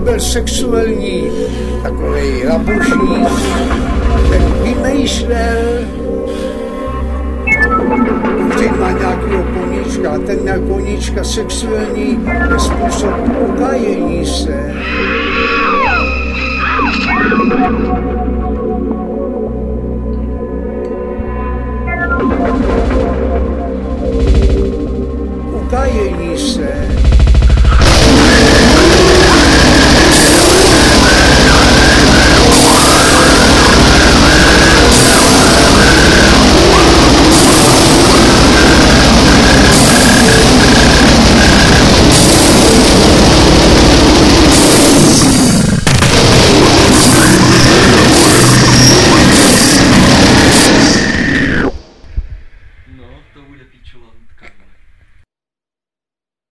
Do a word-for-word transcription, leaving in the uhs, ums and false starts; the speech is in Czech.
byl sexuální, takovej labušník, ten vymýšlel, každý má nějakého koníčka, a ten na koníčka sexuální je způsob ukájení se. Ukájení se. No, to bude píčovatka.